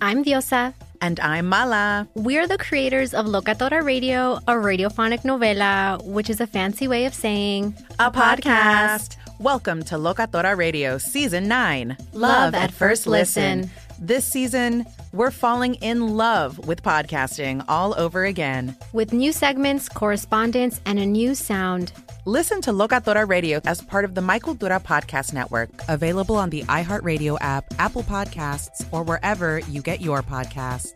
I'm Diosa. And I'm Mala. We're the creators of Locatora Radio, a radiophonic novela, which is a fancy way of saying a podcast. Welcome to Locatora Radio Season 9, Love at First Listen. This season, we're falling in love with podcasting all over again. With new segments, correspondence, and a new sound. Listen to Locatora Radio as part of the My Cultura Podcast Network, available on the iHeartRadio app, Apple Podcasts, or wherever you get your podcasts.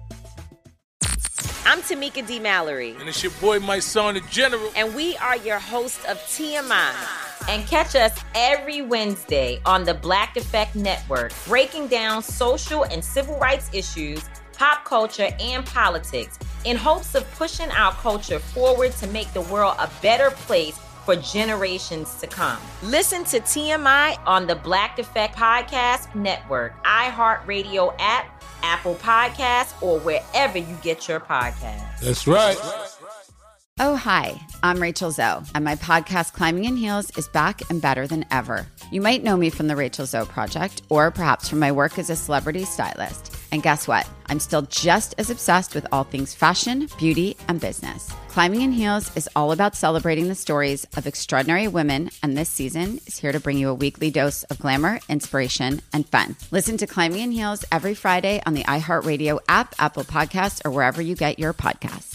I'm Tamika D. Mallory. And it's your boy, my son, the General. And we are your hosts of TMI. And catch us every Wednesday on the Black Effect Network, breaking down social and civil rights issues, pop culture, and politics, in hopes of pushing our culture forward to make the world a better place for generations to come. Listen to TMI on the Black Effect Podcast Network, iHeartRadio app, Apple Podcasts, or wherever you get your podcasts. That's right. Oh, hi, I'm Rachel Zoe, and my podcast, Climbing in Heels, is back and better than ever. You might know me from the Rachel Zoe Project, or perhaps from my work as a celebrity stylist. And guess what? I'm still just as obsessed with all things fashion, beauty, and business. Climbing in Heels is all about celebrating the stories of extraordinary women, and this season is here to bring you a weekly dose of glamour, inspiration, and fun. Listen to Climbing in Heels every Friday on the iHeartRadio app, Apple Podcasts, or wherever you get your podcasts.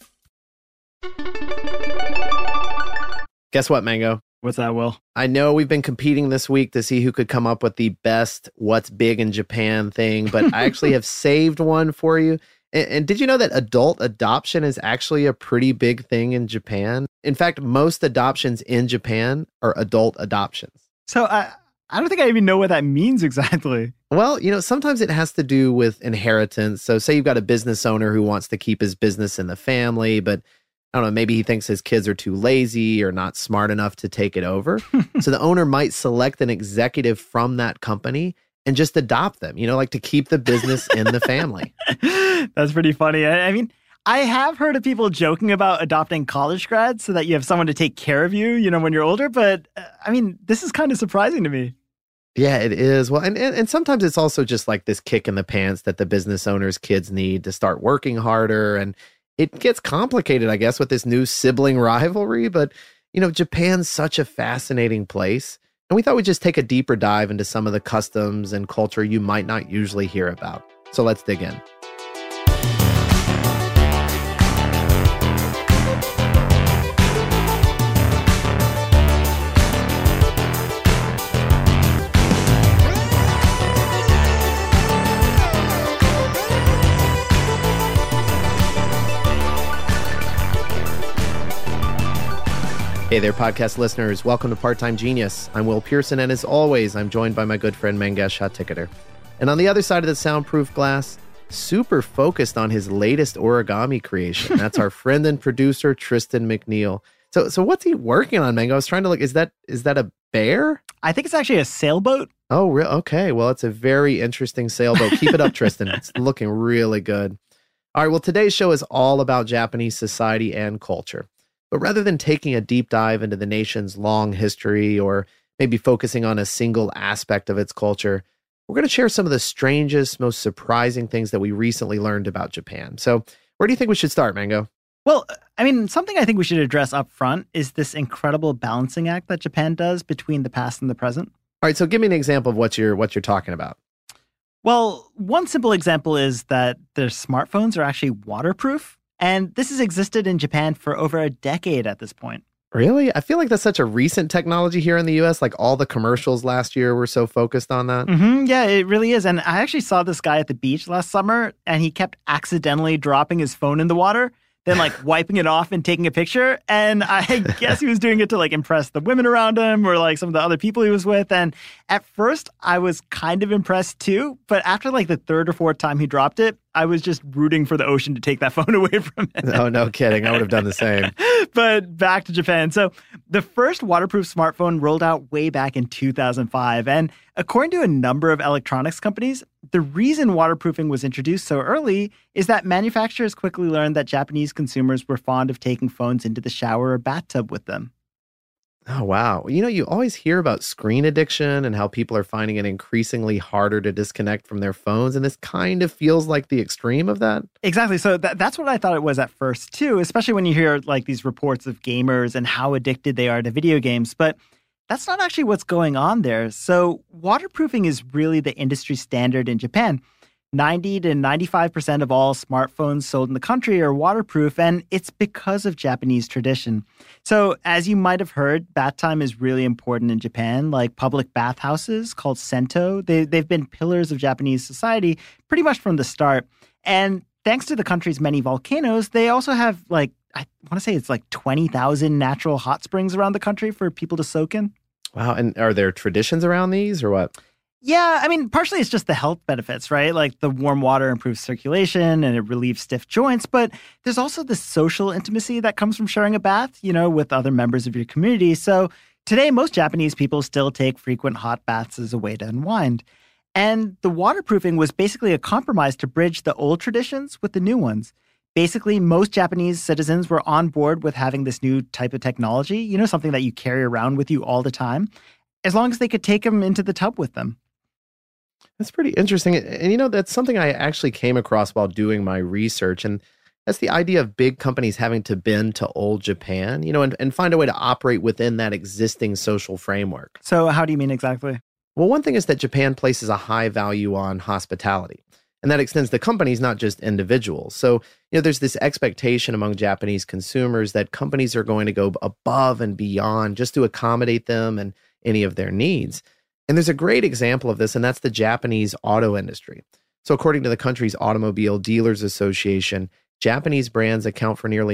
Guess what, Mango? What's that, Will? I know we've been competing this week to see who could come up with the best what's big in Japan thing, but I actually have saved one for you. And did you know that adult adoption is actually a pretty big thing in Japan? In fact, most adoptions in Japan are adult adoptions. So I don't think I even know what that means exactly. Well, sometimes it has to do with inheritance. So say you've got a business owner who wants to keep his business in the family, but I don't know, maybe he thinks his kids are too lazy or not smart enough to take it over. So the owner might select an executive from that company and just adopt them, like to keep the business in the family. That's pretty funny. I mean, I have heard of people joking about adopting college grads so that you have someone to take care of you, when you're older. But I mean, this is kind of surprising to me. Yeah, it is. Well, and sometimes it's also just like this kick in the pants that the business owner's kids need to start working harder. And it gets complicated, I guess, with this new sibling rivalry. But, Japan's such a fascinating place. And we thought we'd just take a deeper dive into some of the customs and culture you might not usually hear about. So let's dig in. Hey there, podcast listeners. Welcome to Part-Time Genius. I'm Will Pearson, and as always, I'm joined by my good friend Mangesh Hattikudur. And on the other side of the soundproof glass, super focused on his latest origami creation. That's our friend and producer, Tristan McNeil. So what's he working on, Mango? I was trying to look. Is that a bear? I think it's actually a sailboat. Oh, okay. Well, it's a very interesting sailboat. Keep it up, Tristan. It's looking really good. All right. Well, today's show is all about Japanese society and culture. But rather than taking a deep dive into the nation's long history or maybe focusing on a single aspect of its culture, we're going to share some of the strangest, most surprising things that we recently learned about Japan. So where do you think we should start, Mango? Well, I mean, something I think we should address up front is this incredible balancing act that Japan does between the past and the present. All right, so give me an example of what you're talking about. Well, one simple example is that their smartphones are actually waterproof. And this has existed in Japan for over a decade at this point. Really? I feel like that's such a recent technology here in the U.S. Like all the commercials last year were so focused on that. Mm-hmm, yeah, it really is. And I actually saw this guy at the beach last summer, and he kept accidentally dropping his phone in the water, then wiping it off and taking a picture. And I guess he was doing it to impress the women around him or some of the other people he was with. And at first I was kind of impressed too. But after the third or fourth time he dropped it, I was just rooting for the ocean to take that phone away from it. Oh, no kidding. I would have done the same. But back to Japan. So the first waterproof smartphone rolled out way back in 2005. And according to a number of electronics companies, the reason waterproofing was introduced so early is that manufacturers quickly learned that Japanese consumers were fond of taking phones into the shower or bathtub with them. Oh, wow. You always hear about screen addiction and how people are finding it increasingly harder to disconnect from their phones. And this kind of feels like the extreme of that. Exactly. So that's what I thought it was at first, too, especially when you hear like these reports of gamers and how addicted they are to video games. But that's not actually what's going on there. So waterproofing is really the industry standard in Japan. 90 to 95% of all smartphones sold in the country are waterproof, and it's because of Japanese tradition. So, as you might have heard, bath time is really important in Japan, like public bathhouses called sento. They've been pillars of Japanese society pretty much from the start. And thanks to the country's many volcanoes, they also have I want to say it's 20,000 natural hot springs around the country for people to soak in. Wow. And are there traditions around these or what? Yeah, I mean, partially it's just the health benefits, right? Like the warm water improves circulation and it relieves stiff joints. But there's also the social intimacy that comes from sharing a bath, with other members of your community. So today, most Japanese people still take frequent hot baths as a way to unwind. And the waterproofing was basically a compromise to bridge the old traditions with the new ones. Basically, most Japanese citizens were on board with having this new type of technology, something that you carry around with you all the time, as long as they could take them into the tub with them. That's pretty interesting. And, that's something I actually came across while doing my research. And that's the idea of big companies having to bend to old Japan, and find a way to operate within that existing social framework. So how do you mean exactly? Well, one thing is that Japan places a high value on hospitality. And that extends to companies, not just individuals. So, there's this expectation among Japanese consumers that companies are going to go above and beyond just to accommodate them and any of their needs. And there's a great example of this, and that's the Japanese auto industry. So according to the country's Automobile Dealers Association, Japanese brands account for nearly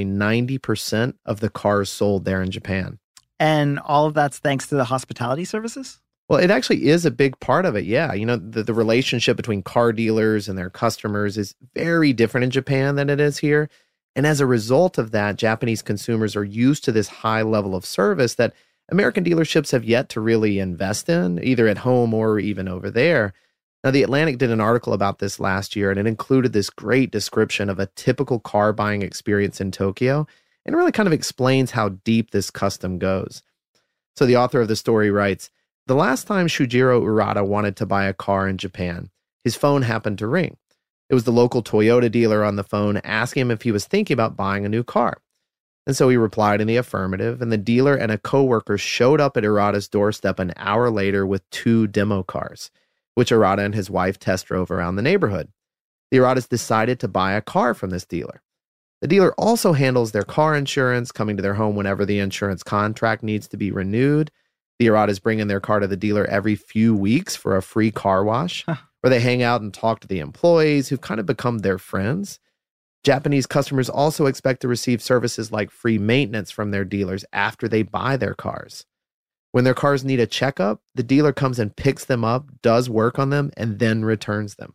90% of the cars sold there in Japan. And all of that's thanks to the hospitality services? Well, it actually is a big part of it, yeah. The relationship between car dealers and their customers is very different in Japan than it is here. And as a result of that, Japanese consumers are used to this high level of service that American dealerships have yet to really invest in, either at home or even over there. Now, The Atlantic did an article about this last year, and it included this great description of a typical car buying experience in Tokyo, and really kind of explains how deep this custom goes. So the author of the story writes, "The last time Shujiro Urata wanted to buy a car in Japan, his phone happened to ring. It was the local Toyota dealer on the phone asking him if he was thinking about buying a new car. And so he replied in the affirmative, and the dealer and a coworker showed up at Urata's doorstep an hour later with 2 demo cars, which Urata and his wife test drove around the neighborhood. The Uratas decided to buy a car from this dealer. The dealer also handles their car insurance, coming to their home whenever the insurance contract needs to be renewed. The Uratas bring in their car to the dealer every few weeks for a free car wash, where they hang out and talk to the employees who've kind of become their friends. Japanese customers also expect to receive services like free maintenance from their dealers after they buy their cars. When their cars need a checkup, the dealer comes and picks them up, does work on them, and then returns them."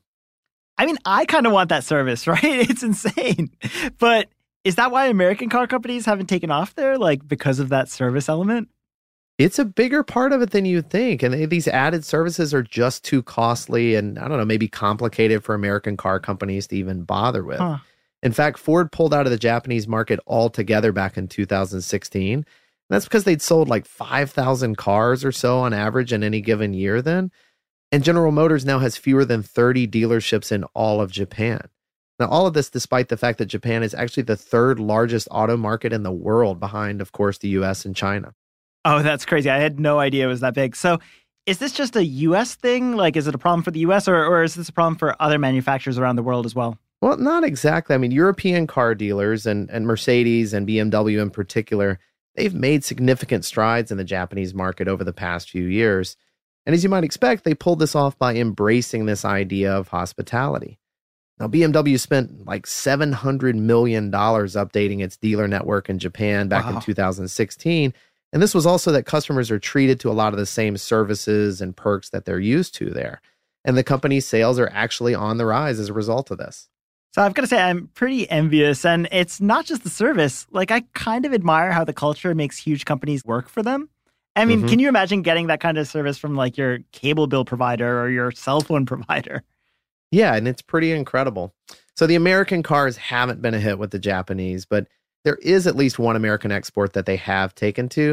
I mean, I kind of want that service, right? It's insane. But is that why American car companies haven't taken off there, because of that service element? It's a bigger part of it than you think. And these added services are just too costly and, I don't know, maybe complicated for American car companies to even bother with. Huh. In fact, Ford pulled out of the Japanese market altogether back in 2016. And that's because they'd sold 5,000 cars or so on average in any given year then. And General Motors now has fewer than 30 dealerships in all of Japan. Now, all of this despite the fact that Japan is actually the 3rd largest auto market in the world, behind, of course, the US and China. Oh, that's crazy. I had no idea it was that big. So is this just a U.S. thing? Is it a problem for the U.S. or is this a problem for other manufacturers around the world as well? Well, not exactly. I mean, European car dealers and Mercedes and BMW in particular, they've made significant strides in the Japanese market over the past few years. And as you might expect, they pulled this off by embracing this idea of hospitality. Now, BMW spent $700 million updating its dealer network in Japan back in 2016. And this was also that customers are treated to a lot of the same services and perks that they're used to there. And the company's sales are actually on the rise as a result of this. So I've got to say, I'm pretty envious. And it's not just the service. I kind of admire how the culture makes huge companies work for them. I mean, Can you imagine getting that kind of service from your cable bill provider or your cell phone provider? Yeah, and it's pretty incredible. So the American cars haven't been a hit with the Japanese, but there is at least one American export that they have taken to.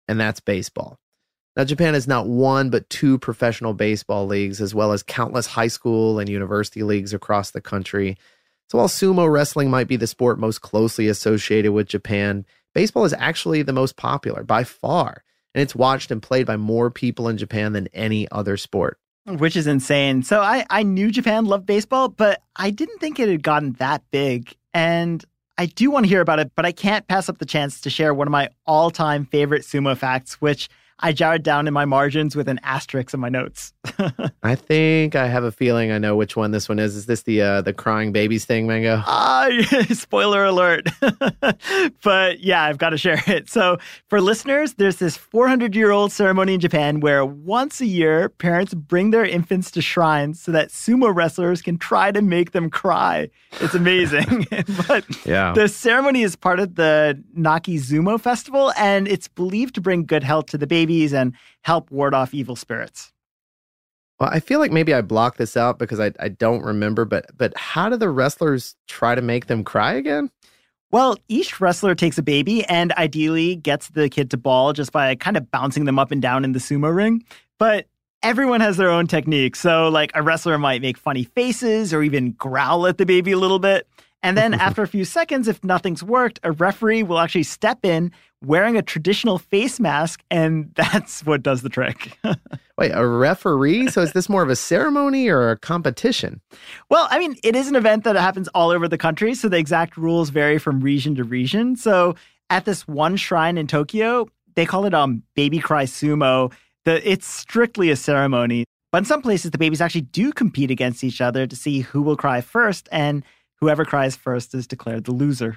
and that's baseball. Now, Japan has not one but two professional baseball leagues, as well as countless high school and university leagues across the country. So while sumo wrestling might be the sport most closely associated with Japan, baseball is actually the most popular by far, and it's watched and played by more people in Japan than any other sport. Which is insane. So I knew Japan loved baseball, but I didn't think it had gotten that big. And I do want to hear about it, but I can't pass up the chance to share one of my all-time favorite sumo facts, which I jarred down in my margins with an asterisk in my notes. I think I have a feeling I know which one this one is. Is this the crying babies thing, Mango? Spoiler alert. But yeah, I've got to share it. So for listeners, there's this 400-year-old ceremony in Japan where once a year, parents bring their infants to shrines so that sumo wrestlers can try to make them cry. It's amazing. But yeah, the ceremony is part of the Nakizumo festival, and it's believed to bring good health to the babies and help ward off evil spirits. Well, I feel like maybe I blocked this out because I don't remember, but how do the wrestlers try to make them cry again? Well, each wrestler takes a baby and ideally gets the kid to bawl just by kind of bouncing them up and down in the sumo ring. But everyone has their own technique. So like a wrestler might make funny faces or even growl at the baby a little bit. And then after a few seconds, if nothing's worked, a referee will actually step in wearing a traditional face mask, and that's what does the trick. Wait, a referee? So is this more of a ceremony or a competition? Well, I mean, it is an event that happens all over the country, so the exact rules vary from region to region. So at this one shrine in Tokyo, they call it Baby Cry Sumo. It's strictly a ceremony. But in some places, the babies actually do compete against each other to see who will cry first, and whoever cries first is declared the loser.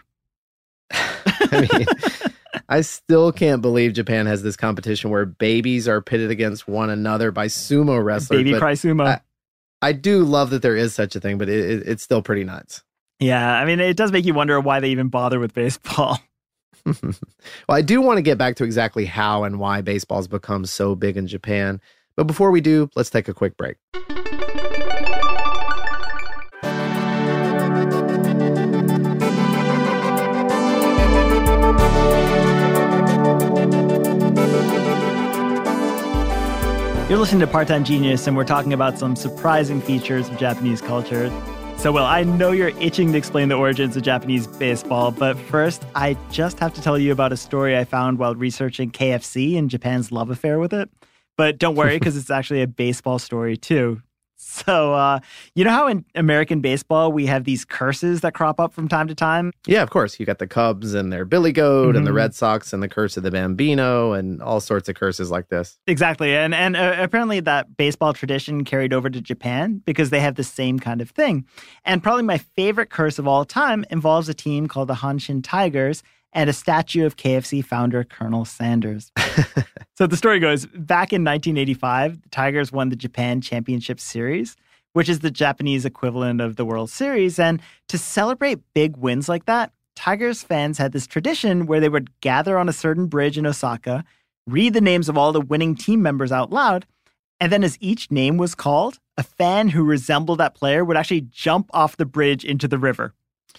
I mean, I still can't believe Japan has this competition where babies are pitted against one another by sumo wrestlers. Baby Cry Sumo. I do love that there is such a thing, but it's still pretty nuts. Yeah, I mean, it does make you wonder why they even bother with baseball. Well, I do want to get back to exactly how and why baseball's become so big in Japan. But before we do, let's take a quick break. You're listening to Part-Time Genius, and we're talking about some surprising features of Japanese culture. So, Will, I know you're itching to explain the origins of Japanese baseball, but first, I just have to tell you about a story I found while researching KFC and Japan's love affair with it. But don't worry, because it's actually a baseball story, too. So, you know how in American baseball, we have these curses that crop up from time to time? Yeah, of course. You got the Cubs and their Billy Goat and the Red Sox and the curse of the Bambino and all sorts of curses like this. Exactly. And apparently that baseball tradition carried over to Japan because they have the same kind of thing. And probably my favorite curse of all time involves a team called the Hanshin Tigers and a statue of KFC founder Colonel Sanders. So the story goes, back in 1985, the Tigers won the Japan Championship Series, which is the Japanese equivalent of the World Series. And to celebrate big wins like that, Tigers fans had this tradition where they would gather on a certain bridge in Osaka, read the names of all the winning team members out loud, and then as each name was called, a fan who resembled that player would actually jump off the bridge into the river.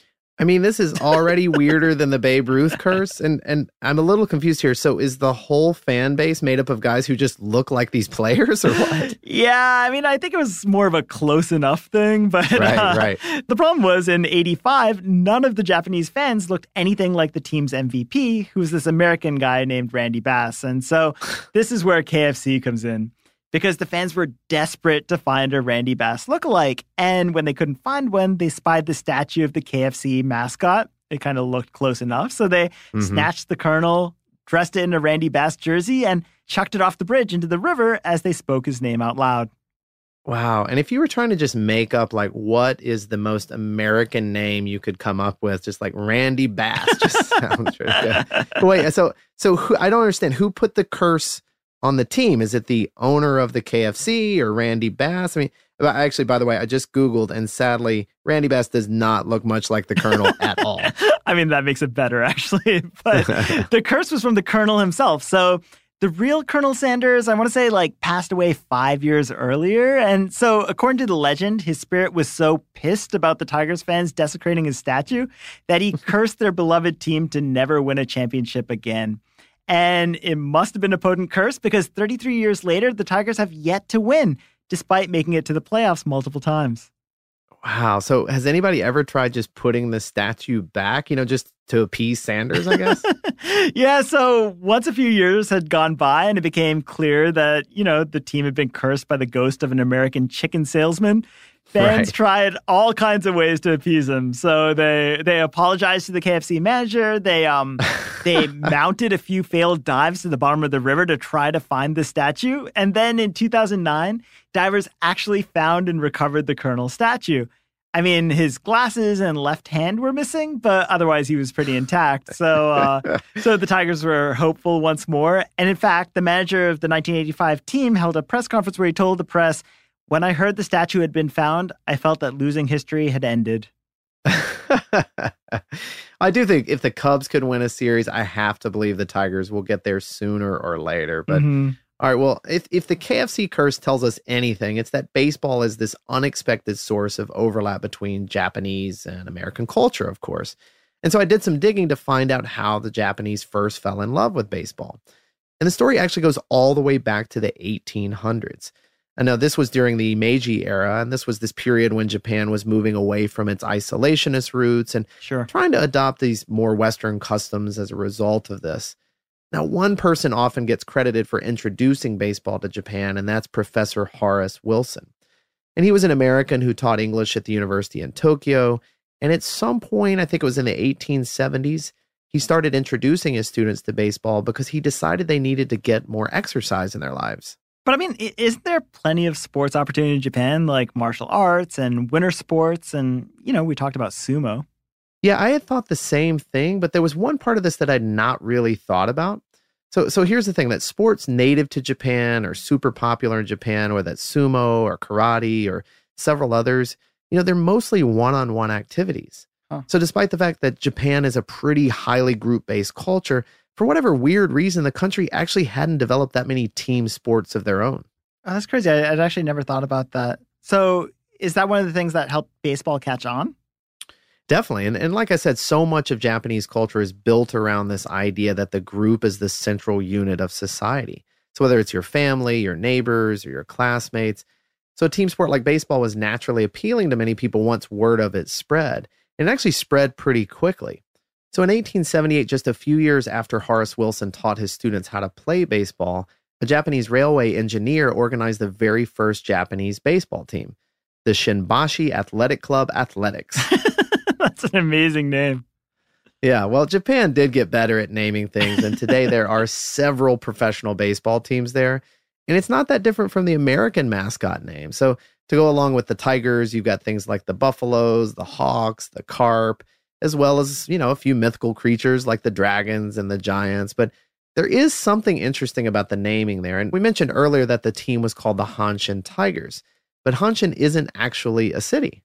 I mean, this is already weirder than the Babe Ruth curse, and I'm a little confused here. So is the whole fan base made up of guys who just look like these players, or what? Yeah, I mean, I think it was more of a close enough thing, but right. The problem was in 85, none of the Japanese fans looked anything like the team's MVP, who was this American guy named Randy Bass. And so this is where KFC comes in. Because the fans were desperate to find a Randy Bass lookalike. And when they couldn't find one, they spied the statue of the KFC mascot. It kind of looked close enough. So they snatched the Colonel, dressed it in a Randy Bass jersey, and chucked it off the bridge into the river as they spoke his name out loud. Wow. And if you were trying to just make up, like, what is the most American name you could come up with, just like Randy Bass, just sounds really good. But wait, so who, I don't understand. Who put the curse on the team? Is it the owner of the KFC or Randy Bass? I mean, actually, by the way, I just Googled, and sadly, Randy Bass does not look much like the Colonel at all. I mean, that makes it better, actually. But the curse was from the Colonel himself. So the real Colonel Sanders, I want to say, passed away 5 years earlier. And so according to the legend, his spirit was so pissed about the Tigers fans desecrating his statue that he cursed their beloved team to never win a championship again. And it must have been a potent curse because 33 years later, the Tigers have yet to win, despite making it to the playoffs multiple times. Wow. So has anybody ever tried just putting the statue back, just to appease Sanders, I guess? Yeah, so once a few years had gone by and it became clear that, the team had been cursed by the ghost of an American chicken salesman, fans tried all kinds of ways to appease him. So they apologized to the KFC manager. They mounted a few failed dives to the bottom of the river to try to find the statue. And then in 2009, divers actually found and recovered the Colonel statue. I mean, his glasses and left hand were missing, but otherwise he was pretty intact. So the Tigers were hopeful once more. And in fact, the manager of the 1985 team held a press conference where he told the press, "When I heard the statue had been found, I felt that losing history had ended." I do think if the Cubs could win a series, I have to believe the Tigers will get there sooner or later. But all right, well, if the KFC curse tells us anything, it's that baseball is this unexpected source of overlap between Japanese and American culture, of course. And so I did some digging to find out how the Japanese first fell in love with baseball. And the story actually goes all the way back to the 1800s. I know this was during the Meiji era, and this was this period when Japan was moving away from its isolationist roots and trying to adopt these more Western customs as a result of this. Now, one person often gets credited for introducing baseball to Japan, and that's Professor Horace Wilson. And he was an American who taught English at the university in Tokyo. And at some point, I think it was in the 1870s, he started introducing his students to baseball because he decided they needed to get more exercise in their lives. But I mean, isn't there plenty of sports opportunity in Japan, like martial arts and winter sports? And, we talked about sumo. Yeah, I had thought the same thing, but there was one part of this that I'd not really thought about. So here's the thing, that sports native to Japan or super popular in Japan, or that sumo or karate or several others, they're mostly one-on-one activities. Huh. So despite the fact that Japan is a pretty highly group-based culture, for whatever weird reason, the country actually hadn't developed that many team sports of their own. Oh, that's crazy. I'd actually never thought about that. So is that one of the things that helped baseball catch on? Definitely. And like I said, so much of Japanese culture is built around this idea that the group is the central unit of society. So whether it's your family, your neighbors, or your classmates. So a team sport like baseball was naturally appealing to many people once word of it spread. And it actually spread pretty quickly. So in 1878, just a few years after Horace Wilson taught his students how to play baseball, a Japanese railway engineer organized the very first Japanese baseball team, the Shinbashi Athletic Club Athletics. That's an amazing name. Yeah, well, Japan did get better at naming things, and today there are several professional baseball teams there, and it's not that different from the American mascot name. So to go along with the Tigers, you've got things like the Buffaloes, the Hawks, the Carp, as well as, a few mythical creatures like the dragons and the giants. But there is something interesting about the naming there, and we mentioned earlier that the team was called the Hanshin Tigers, but Hanshin isn't actually a city.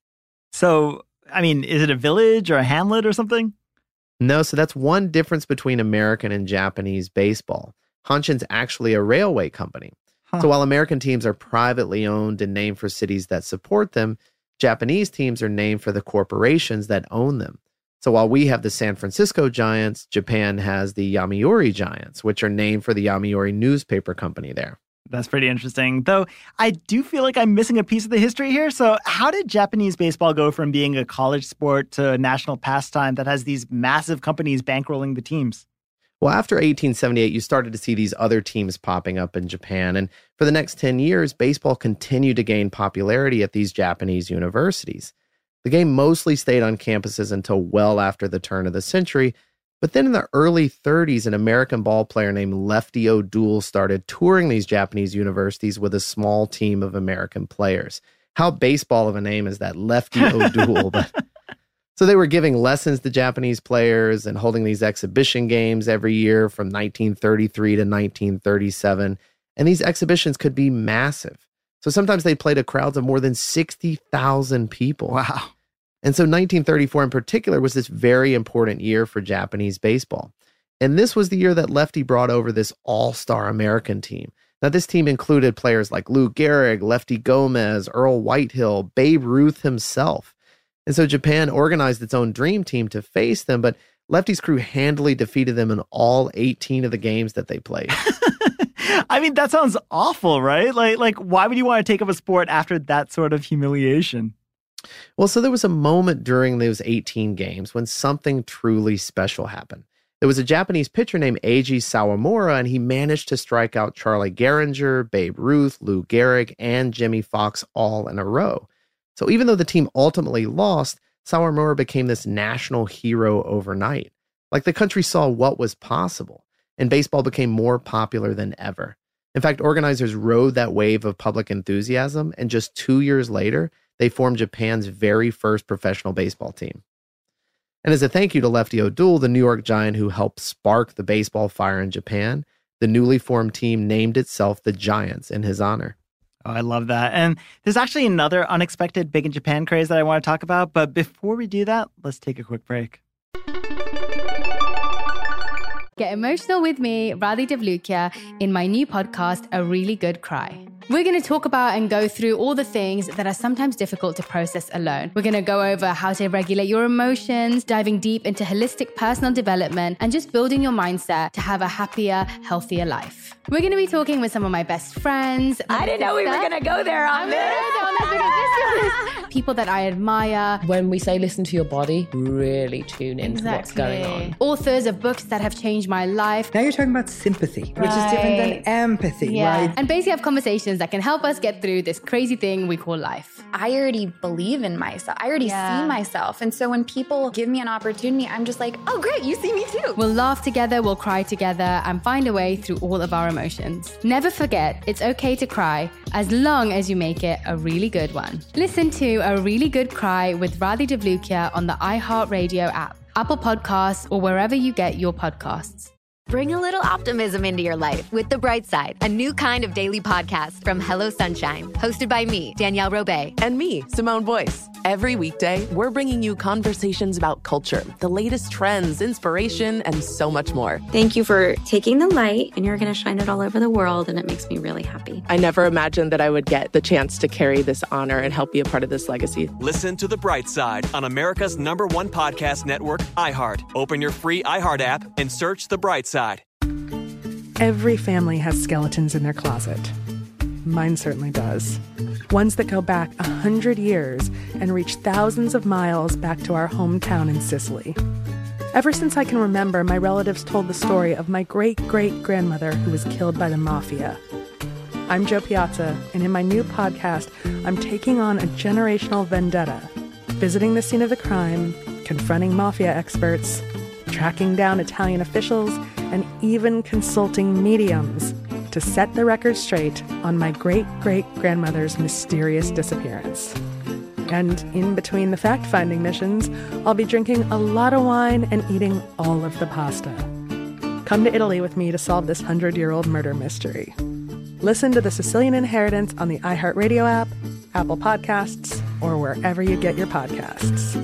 So, I mean, is it a village or a hamlet or something? No, so that's one difference between American and Japanese baseball. Hanshin's actually a railway company. Huh. So while American teams are privately owned and named for cities that support them, Japanese teams are named for the corporations that own them. So while we have the San Francisco Giants, Japan has the Yomiuri Giants, which are named for the Yomiuri newspaper company there. That's pretty interesting. Though I do feel like I'm missing a piece of the history here. So how did Japanese baseball go from being a college sport to a national pastime that has these massive companies bankrolling the teams? Well, after 1878, you started to see these other teams popping up in Japan. And for the next 10 years, baseball continued to gain popularity at these Japanese universities. The game mostly stayed on campuses until well after the turn of the century. But then in the early 30s, an American ball player named Lefty O'Doul started touring these Japanese universities with a small team of American players. How baseball of a name is that, Lefty O'Doul? So they were giving lessons to Japanese players and holding these exhibition games every year from 1933 to 1937. And these exhibitions could be massive. So sometimes they played to crowds of more than 60,000 people. Wow. And so 1934 in particular was this very important year for Japanese baseball. And this was the year that Lefty brought over this all-star American team. Now, this team included players like Lou Gehrig, Lefty Gomez, Earl Whitehill, Babe Ruth himself. And so Japan organized its own dream team to face them. But Lefty's crew handily defeated them in all 18 of the games that they played. I mean, that sounds awful, right? Like, why would you want to take up a sport after that sort of humiliation? Well, so there was a moment during those 18 games when something truly special happened. There was a Japanese pitcher named Eiji Sawamura, and he managed to strike out Charlie Gehringer, Babe Ruth, Lou Gehrig, and Jimmy Foxx all in a row. So even though the team ultimately lost, Sawamura became this national hero overnight. Like, the country saw what was possible, and baseball became more popular than ever. In fact, organizers rode that wave of public enthusiasm, and just 2 years later, they formed Japan's very first professional baseball team. And as a thank you to Lefty O'Doul, the New York Giant who helped spark the baseball fire in Japan, the newly formed team named itself the Giants in his honor. Oh, I love that. And there's actually another unexpected Big in Japan craze that I want to talk about. But before we do that, let's take a quick break. Get emotional with me, Radhi Devlukia, in my new podcast, A Really Good Cry. We're going to talk about and go through all the things that are sometimes difficult to process alone. We're going to go over how to regulate your emotions, diving deep into holistic personal development, and just building your mindset to have a happier, healthier life. We're going to be talking with some of my best friends. I didn't know we were going to go there on this. People that I admire. When we say listen to your body, really tune into what's going on. Authors of books that have changed my life. Now you're talking about sympathy, which is different than empathy, right? And basically have conversations that can help us get through this crazy thing we call life. I already believe in myself. I already see myself. And so when people give me an opportunity, I'm just like, oh, great, you see me too. We'll laugh together, we'll cry together, and find a way through all of our emotions. Never forget, it's okay to cry, as long as you make it a really good one. Listen to A Really Good Cry with Radhi Devlukia on the iHeartRadio app, Apple Podcasts, or wherever you get your podcasts. Bring a little optimism into your life with The Bright Side, a new kind of daily podcast from Hello Sunshine, hosted by me, Danielle Robay. And me, Simone Boyce. Every weekday, we're bringing you conversations about culture, the latest trends, inspiration, and so much more. Thank you for taking the light, and you're going to shine it all over the world, and it makes me really happy. I never imagined that I would get the chance to carry this honor and help be a part of this legacy. Listen to The Bright Side on America's #1 podcast network, iHeart. Open your free iHeart app and search The Bright Side. Every family has skeletons in their closet. Mine certainly does. Ones that go back 100 years and reach thousands of miles back to our hometown in Sicily. Ever since I can remember, my relatives told the story of my great-great-grandmother who was killed by the mafia. I'm Jo Piazza, and in my new podcast, I'm taking on a generational vendetta, visiting the scene of the crime, confronting mafia experts, tracking down Italian officials, and even consulting mediums to set the record straight on my great-great-grandmother's mysterious disappearance. And in between the fact-finding missions, I'll be drinking a lot of wine and eating all of the pasta. Come to Italy with me to solve this 100-year-old murder mystery. Listen to The Sicilian Inheritance on the iHeartRadio app, Apple Podcasts, or wherever you get your podcasts.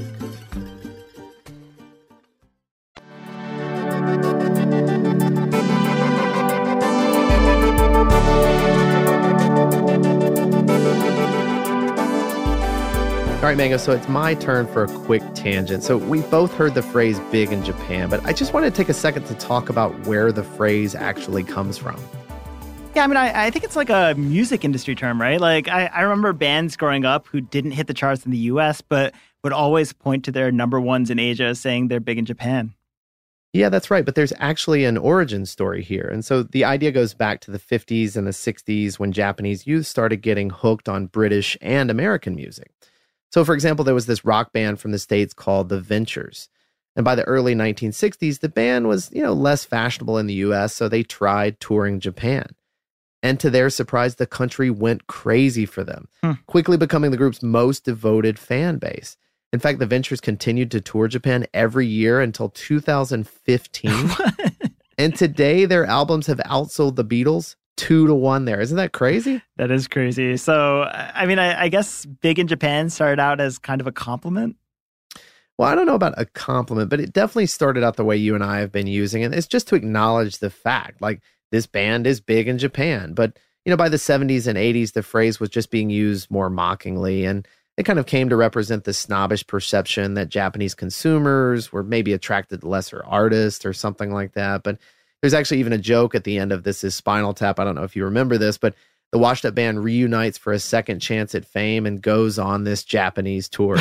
All right, Mango, so it's my turn for a quick tangent. So we both heard the phrase big in Japan, but I just want to take a second to talk about where the phrase actually comes from. Yeah, I mean, I think it's like a music industry term, right? Like, I remember bands growing up who didn't hit the charts in the U.S., but would always point to their number ones in Asia saying they're big in Japan. Yeah, that's right. But there's actually an origin story here. And so the idea goes back to the 50s and the 60s when Japanese youth started getting hooked on British and American music. So, for example, there was this rock band from the States called The Ventures. And by the early 1960s, the band was, less fashionable in the U.S., so they tried touring Japan. And to their surprise, the country went crazy for them, quickly becoming the group's most devoted fan base. In fact, The Ventures continued to tour Japan every year until 2015. And today, their albums have outsold the Beatles 2-1 there. Isn't that crazy? That is crazy. So, I mean, I guess big in Japan started out as kind of a compliment. Well, I don't know about a compliment, but it definitely started out the way you and I have been using it. It's just to acknowledge the fact, like, this band is big in Japan. But, by the 70s and 80s, the phrase was just being used more mockingly. And It kind of came to represent the snobbish perception that Japanese consumers were maybe attracted to lesser artists or something like that. But there's actually even a joke at the end of This Is Spinal Tap. I don't know if you remember this, but the washed up band reunites for a second chance at fame and goes on this Japanese tour.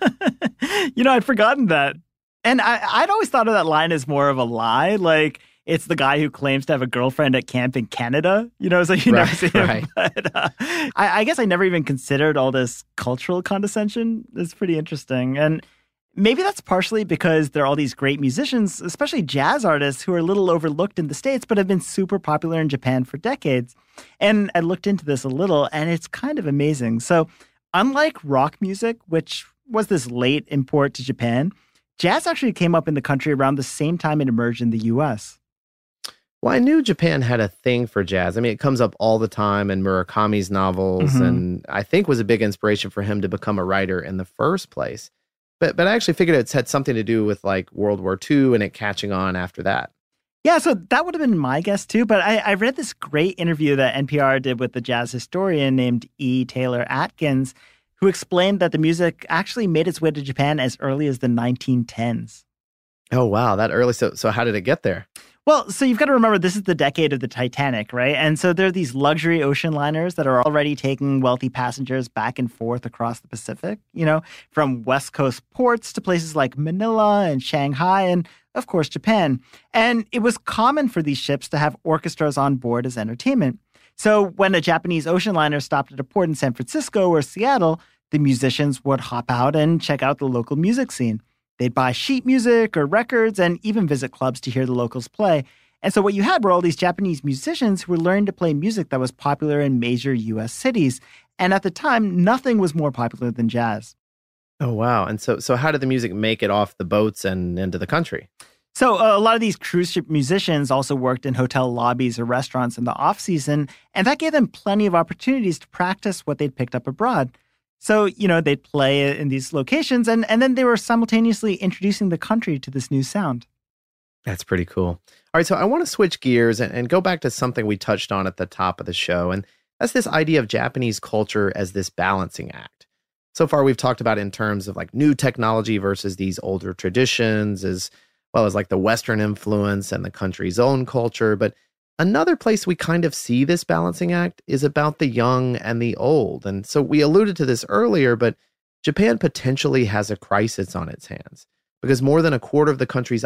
I'd forgotten that. And I'd always thought of that line as more of a lie. Like, it's the guy who claims to have a girlfriend at camp in Canada, so you never see him. Right. But I guess I never even considered all this cultural condescension. It's pretty interesting. And maybe that's partially because there are all these great musicians, especially jazz artists, who are a little overlooked in the States, but have been super popular in Japan for decades. And I looked into this a little, and it's kind of amazing. So unlike rock music, which was this late import to Japan, jazz actually came up in the country around the same time it emerged in the U.S. Well, I knew Japan had a thing for jazz. I mean, it comes up all the time in Murakami's novels, and I think was a big inspiration for him to become a writer in the first place. But I actually figured it's had something to do with like World War II and it catching on after that. Yeah, so that would have been my guess too. But I read this great interview that NPR did with the jazz historian named E. Taylor Atkins, who explained that the music actually made its way to Japan as early as the 1910s. Oh, wow, that early. So how did it get there? Well, so you've got to remember, this is the decade of the Titanic, right? And so there are these luxury ocean liners that are already taking wealthy passengers back and forth across the Pacific, from West Coast ports to places like Manila and Shanghai and, of course, Japan. And it was common for these ships to have orchestras on board as entertainment. So when a Japanese ocean liner stopped at a port in San Francisco or Seattle, the musicians would hop out and check out the local music scene. They'd buy sheet music or records and even visit clubs to hear the locals play. And so what you had were all these Japanese musicians who were learning to play music that was popular in major U.S. cities. And at the time, nothing was more popular than jazz. Oh, wow. And so how did the music make it off the boats and into the country? So a lot of these cruise ship musicians also worked in hotel lobbies or restaurants in the off-season, and that gave them plenty of opportunities to practice what they'd picked up abroad. So, they'd play in these locations, and then they were simultaneously introducing the country to this new sound. That's pretty cool. All right, so I want to switch gears and go back to something we touched on at the top of the show, and that's this idea of Japanese culture as this balancing act. So far, we've talked about it in terms of like new technology versus these older traditions, as well as like the Western influence and the country's own culture. But another place we kind of see this balancing act is about the young and the old. And so we alluded to this earlier, but Japan potentially has a crisis on its hands because more than a quarter of the country's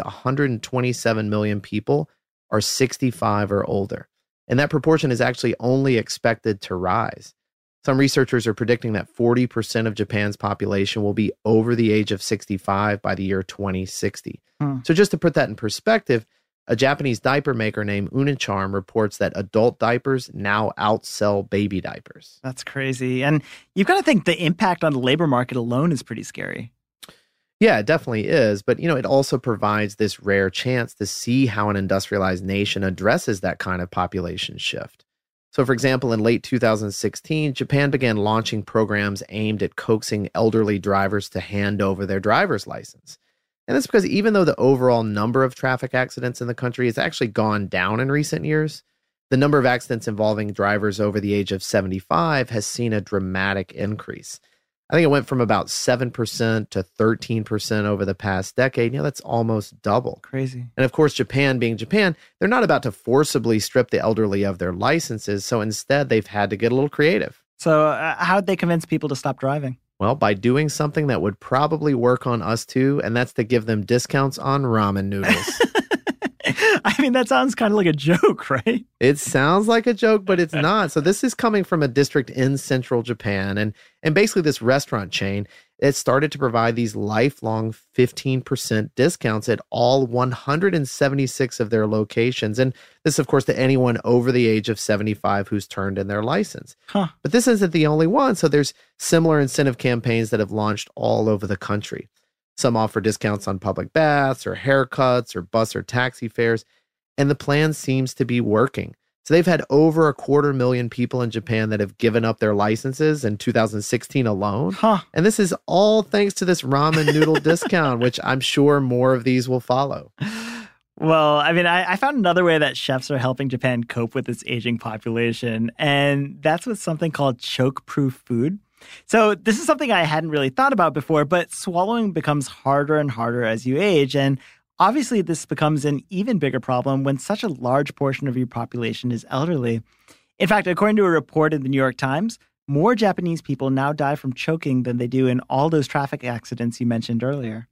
127 million people are 65 or older. And that proportion is actually only expected to rise. Some researchers are predicting that 40% of Japan's population will be over the age of 65 by the year 2060. So just to put that in perspective, a Japanese diaper maker named Unicharm reports that adult diapers now outsell baby diapers. That's crazy. And you've got to think the impact on the labor market alone is pretty scary. Yeah, it definitely is. But, it also provides this rare chance to see how an industrialized nation addresses that kind of population shift. So, for example, in late 2016, Japan began launching programs aimed at coaxing elderly drivers to hand over their driver's license. And that's because even though the overall number of traffic accidents in the country has actually gone down in recent years, the number of accidents involving drivers over the age of 75 has seen a dramatic increase. I think it went from about 7% to 13% over the past decade. That's almost double. Crazy. And of course, Japan being Japan, they're not about to forcibly strip the elderly of their licenses. So instead, they've had to get a little creative. So how'd they convince people to stop driving? Well, by doing something that would probably work on us too, and that's to give them discounts on ramen noodles. I mean, that sounds kind of like a joke, right? It sounds like a joke, but it's not. So this is coming from a district in central Japan. And basically this restaurant chain, it started to provide these lifelong 15% discounts at all 176 of their locations. And this, of course, to anyone over the age of 75 who's turned in their license. But this isn't the only one. So there's similar incentive campaigns that have launched all over the country. Some offer discounts on public baths or haircuts or bus or taxi fares. And the plan seems to be working. So they've had over 250,000 people in Japan that have given up their licenses in 2016 alone. And this is all thanks to this ramen noodle discount, which I'm sure more of these will follow. Well, I mean, I found another way that chefs are helping Japan cope with its aging population. And that's with something called choke-proof food. So this is something I hadn't really thought about before, but swallowing becomes harder and harder as you age. And obviously, this becomes an even bigger problem when such a large portion of your population is elderly. In fact, according to a report in the New York Times, more Japanese people now die from choking than they do in all those traffic accidents you mentioned earlier.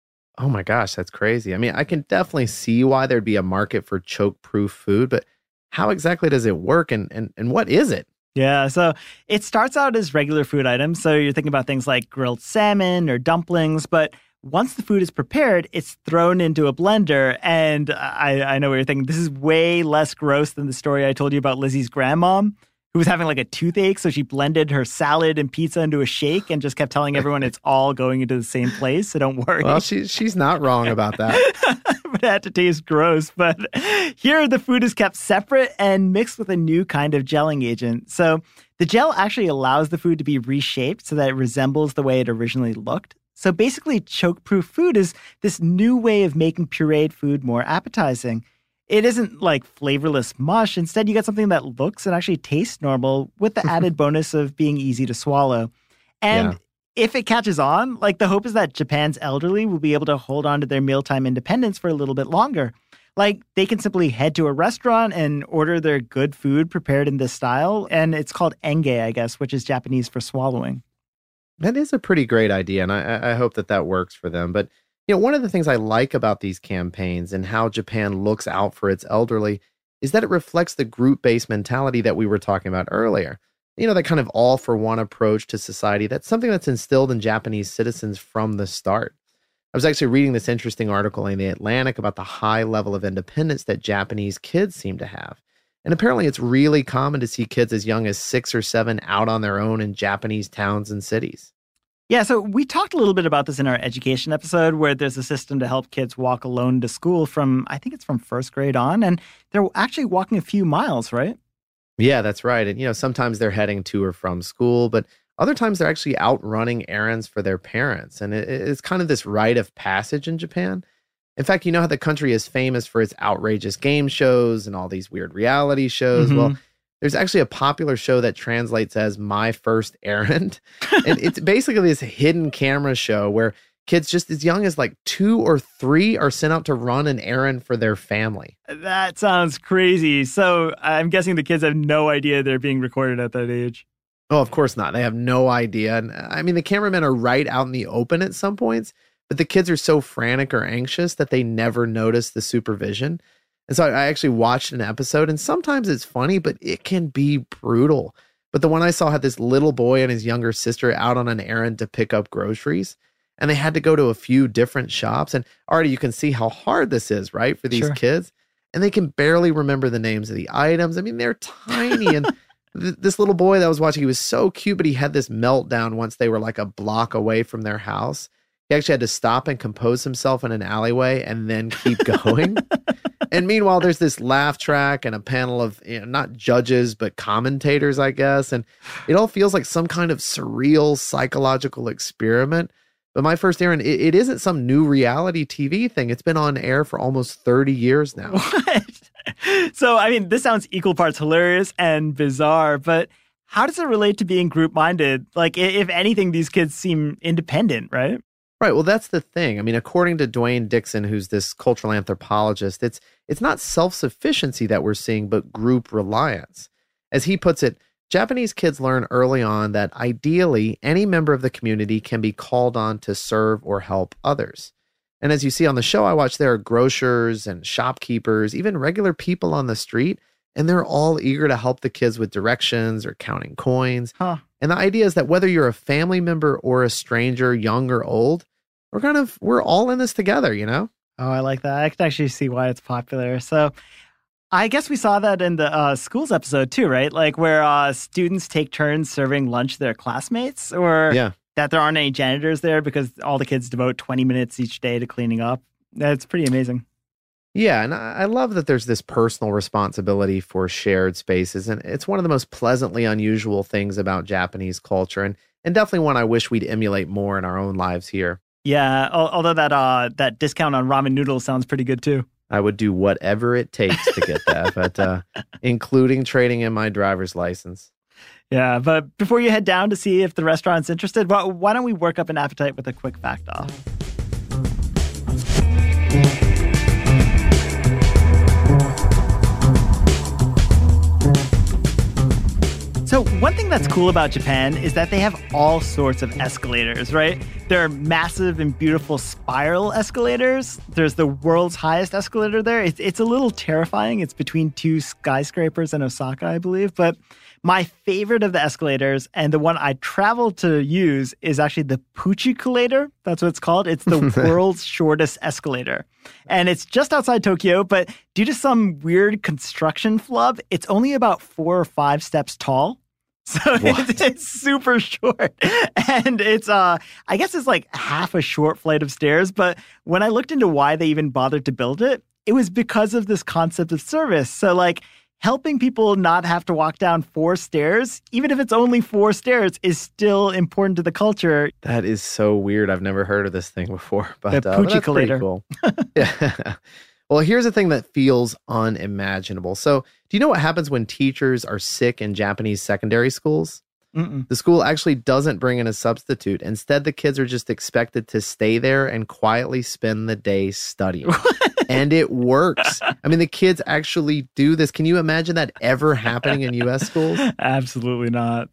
Oh my gosh, that's crazy. I mean, I can definitely see why there'd be a market for choke-proof food, but how exactly does it work and what is it? Yeah, so it starts out as regular food items. So you're thinking about things like grilled salmon or dumplings, but once the food is prepared, it's thrown into a blender. And I know what you're thinking. This is way less gross than the story I told you about Lizzie's grandmom, who was having like a toothache. So she blended her salad and pizza into a shake and just kept telling everyone it's all going into the same place. So don't worry. Well, she's not wrong about that. But it had to taste gross. But here the food is kept separate and mixed with a new kind of gelling agent. So the gel actually allows the food to be reshaped so that it resembles the way it originally looked. So basically, choke-proof food is this new way of making pureed food more appetizing. It isn't like flavorless mush. Instead, you get something that looks and actually tastes normal with the added bonus of being easy to swallow. And if it catches on, like the hope is that Japan's elderly will be able to hold on to their mealtime independence for a little bit longer. Like they can simply head to a restaurant and order their good food prepared in this style. And it's called enge, I guess, which is Japanese for swallowing. That is a pretty great idea, and I hope that works for them. But one of the things I like about these campaigns and how Japan looks out for its elderly is that it reflects the group-based mentality that we were talking about earlier. That kind of all-for-one approach to society. That's something that's instilled in Japanese citizens from the start. I was actually reading this interesting article in The Atlantic about the high level of independence that Japanese kids seem to have. And apparently it's really common to see kids as young as 6 or 7 out on their own in Japanese towns and cities. Yeah, so we talked a little bit about this in our education episode where there's a system to help kids walk alone to school from, I think it's from first grade on, and they're actually walking a few miles, right? Yeah, that's right. And, sometimes they're heading to or from school, but other times they're actually out running errands for their parents. And it's kind of this rite of passage in Japan. In fact, you know how the country is famous for its outrageous game shows and all these weird reality shows? Mm-hmm. Well, there's actually a popular show that translates as My First Errand. And it's basically this hidden camera show where kids just as young as like 2 or 3 are sent out to run an errand for their family. That sounds crazy. So I'm guessing the kids have no idea they're being recorded at that age. Oh, of course not. They have no idea. And I mean, the cameramen are right out in the open at some points, but the kids are so frantic or anxious that they never notice the supervision. And so I actually watched an episode, and sometimes it's funny, but it can be brutal. But the one I saw had this little boy and his younger sister out on an errand to pick up groceries, and they had to go to a few different shops. And already you can see how hard this is, right, for these kids. And they can barely remember the names of the items. I mean, they're tiny. And this little boy that I was watching, he was so cute, but he had this meltdown once they were like a block away from their house. He actually had to stop and compose himself in an alleyway and then keep going. And meanwhile, there's this laugh track and a panel of not judges, but commentators, I guess. And it all feels like some kind of surreal psychological experiment. But My First Errand, it isn't some new reality TV thing. It's been on air for almost 30 years now. What? So, I mean, this sounds equal parts hilarious and bizarre, but how does it relate to being group-minded? Like, if anything, these kids seem independent, right? Right. Well, that's the thing. I mean, according to Dwayne Dixon, who's this cultural anthropologist, it's not self-sufficiency that we're seeing, but group reliance. As he puts it, Japanese kids learn early on that ideally any member of the community can be called on to serve or help others. And as you see on the show I watched, there are grocers and shopkeepers, even regular people on the street, and they're all eager to help the kids with directions or counting coins. And the idea is that whether you're a family member or a stranger, young or old, we're all in this together, you know? Oh, I like that. I can actually see why it's popular. So I guess we saw that in the schools episode too, right? Like where students take turns serving lunch to their classmates, or that there aren't any janitors there because all the kids devote 20 minutes each day to cleaning up. That's pretty amazing. Yeah, and I love that there's this personal responsibility for shared spaces, and it's one of the most pleasantly unusual things about Japanese culture, and definitely one I wish we'd emulate more in our own lives here. Yeah, although that discount on ramen noodles sounds pretty good too. I would do whatever it takes to get that, but including trading in my driver's license. Yeah, but before you head down to see if the restaurant's interested, why don't we work up an appetite with a quick fact off? So one thing that's cool about Japan is that they have all sorts of escalators, right? There are massive and beautiful spiral escalators. There's the world's highest escalator there. It's a little terrifying. It's between 2 skyscrapers in Osaka, I believe. But my favorite of the escalators, and the one I travel to use, is actually the Puchikulator. That's what it's called. It's the world's shortest escalator. And it's just outside Tokyo, but due to some weird construction flub, it's only about 4 or 5 steps tall. So it's super short. And it's, I guess it's like half a short flight of stairs. But when I looked into why they even bothered to build it, it was because of this concept of service. So like helping people not have to walk down 4 stairs, even if it's only 4 stairs, is still important to the culture. That is so weird. I've never heard of this thing before. But the that's pretty cool. Yeah. Well, here's a thing that feels unimaginable. So, do you know what happens when teachers are sick in Japanese secondary schools? Mm-mm. The school actually doesn't bring in a substitute. Instead, the kids are just expected to stay there and quietly spend the day studying. And it works. I mean, the kids actually do this. Can you imagine that ever happening in U.S. schools? Absolutely not.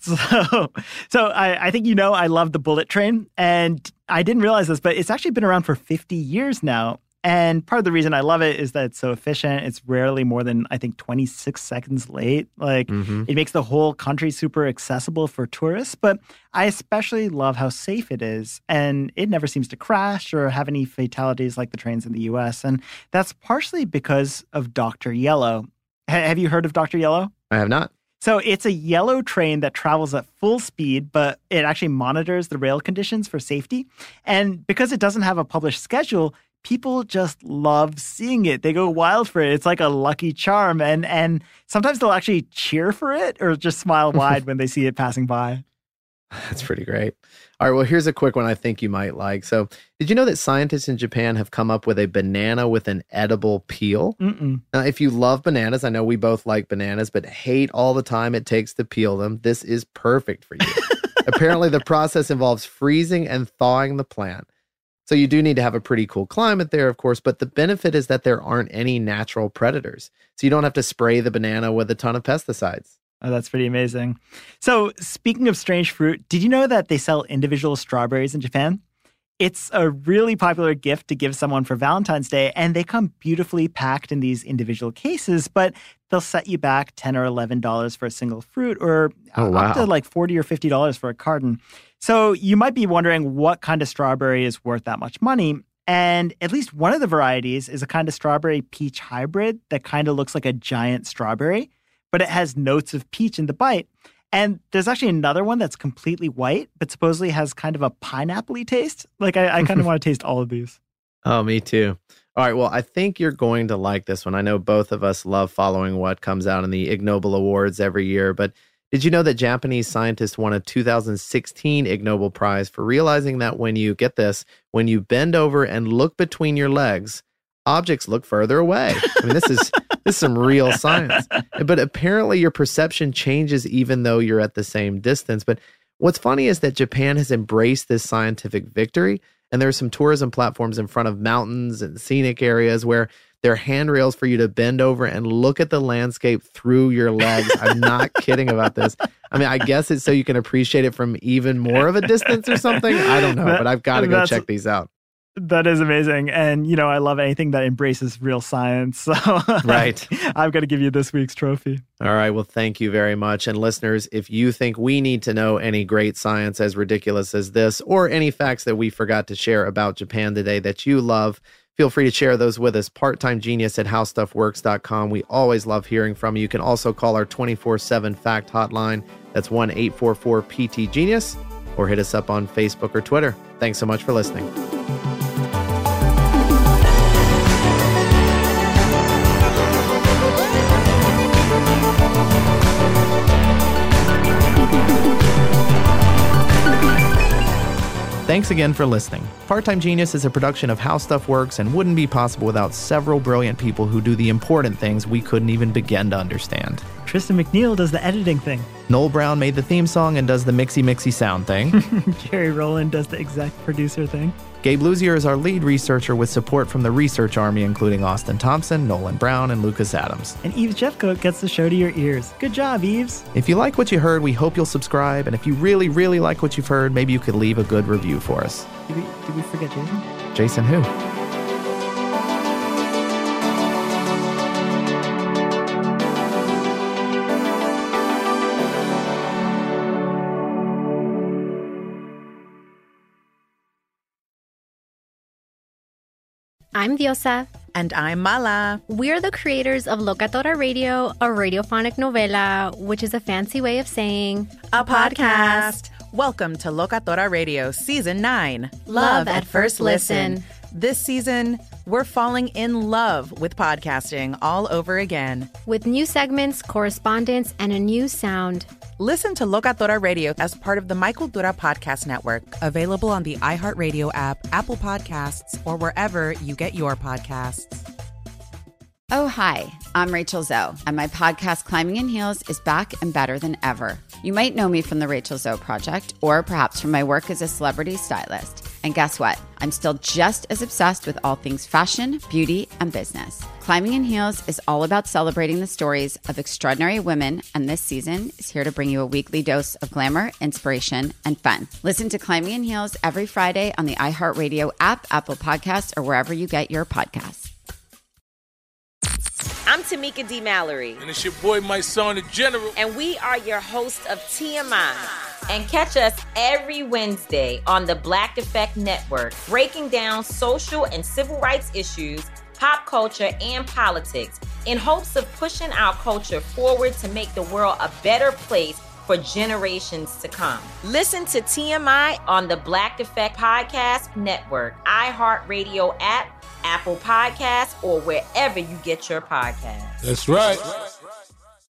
So I think I love the bullet train. And I didn't realize this, but it's actually been around for 50 years now. And part of the reason I love it is that it's so efficient. It's rarely more than, I think, 26 seconds late. Like, It makes the whole country super accessible for tourists. But I especially love how safe it is. And it never seems to crash or have any fatalities like the trains in the U.S. And that's partially because of Dr. Yellow. Have you heard of Dr. Yellow? I have not. So it's a yellow train that travels at full speed, but it actually monitors the rail conditions for safety. And because it doesn't have a published schedule, people just love seeing it. They go wild for it. It's like a lucky charm. And sometimes they'll actually cheer for it or just smile wide when they see it passing by. That's pretty great. All right, well, here's a quick one I think you might like. So, did you know that scientists in Japan have come up with a banana with an edible peel? Mm-mm. Now, if you love bananas, I know we both like bananas, but hate all the time it takes to peel them, this is perfect for you. Apparently, the process involves freezing and thawing the plant. So you do need to have a pretty cool climate there, of course, but the benefit is that there aren't any natural predators. So you don't have to spray the banana with a ton of pesticides. Oh, that's pretty amazing. So speaking of strange fruit, did you know that they sell individual strawberries in Japan? It's a really popular gift to give someone for Valentine's Day, and they come beautifully packed in these individual cases, but they'll set you back $10 or $11 for a single fruit, or up to like $40 or $50 for a carton. So you might be wondering what kind of strawberry is worth that much money. And at least one of the varieties is a kind of strawberry peach hybrid that kind of looks like a giant strawberry, but it has notes of peach in the bite. And there's actually another one that's completely white, but supposedly has kind of a pineapple-y taste. Like, I kind of want to taste all of these. Oh, me too. All right, well, I think you're going to like this one. I know both of us love following what comes out in the Ig Nobel Awards every year, but did you know that Japanese scientists won a 2016 Ig Nobel Prize for realizing that when you bend over and look between your legs, objects look further away? I mean, this is some real science. But apparently your perception changes even though you're at the same distance. But what's funny is that Japan has embraced this scientific victory, and there are some tourism platforms in front of mountains and scenic areas where there are handrails for you to bend over and look at the landscape through your legs. I'm not kidding about this. I mean, I guess it's so you can appreciate it from even more of a distance or something. I don't know, but I've got to go check these out. That is amazing. And, I love anything that embraces real science. So right. I've got to give you this week's trophy. All right. Well, thank you very much. And listeners, if you think we need to know any great science as ridiculous as this, or any facts that we forgot to share about Japan today that you love, feel free to share those with us. parttimegenius@howstuffworks.com. We always love hearing from you. You can also call our 24/7 fact hotline. That's 1-844-PT-GENIUS, or hit us up on Facebook or Twitter. Thanks so much for listening. Thanks again for listening. Part-Time Genius is a production of How Stuff Works and wouldn't be possible without several brilliant people who do the important things we couldn't even begin to understand. Tristan McNeil does the editing thing. Noel Brown made the theme song and does the mixy sound thing. Jerry Rowland does the exec producer thing. Gabe Luzier is our lead researcher with support from the research army, including Austin Thompson, Nolan Brown, and Lucas Adams. And Eves Jeffcoat gets the show to your ears. Good job, Eves. If you like what you heard, we hope you'll subscribe. And if you really, really like what you've heard, maybe you could leave a good review for us. Did we forget Jason? Jason who? I'm Diosa. And I'm Mala. We're the creators of Locatora Radio, a radiophonic novela, which is a fancy way of saying a podcast. Welcome to Locatora Radio Season 9, Love at First Listen. This season, we're falling in love with podcasting all over again. With new segments, correspondence, and a new sound. Listen to Locatora Radio as part of the My Cultura Podcast Network, available on the iHeartRadio app, Apple Podcasts, or wherever you get your podcasts. Oh, hi, I'm Rachel Zoe, and my podcast, Climbing in Heels, is back and better than ever. You might know me from the Rachel Zoe Project, or perhaps from my work as a celebrity stylist. And guess what? I'm still just as obsessed with all things fashion, beauty, and business. Climbing in Heels is all about celebrating the stories of extraordinary women, and this season is here to bring you a weekly dose of glamour, inspiration, and fun. Listen to Climbing in Heels every Friday on the iHeartRadio app, Apple Podcasts, or wherever you get your podcasts. I'm Tamika D. Mallory. And it's your boy, my son, the General. And we are your hosts of TMI. And catch us every Wednesday on the Black Effect Network, breaking down social and civil rights issues, pop culture, and politics in hopes of pushing our culture forward to make the world a better place for generations to come. Listen to TMI on the Black Effect Podcast Network, iHeartRadio app, Apple Podcasts, or wherever you get your podcasts. That's right.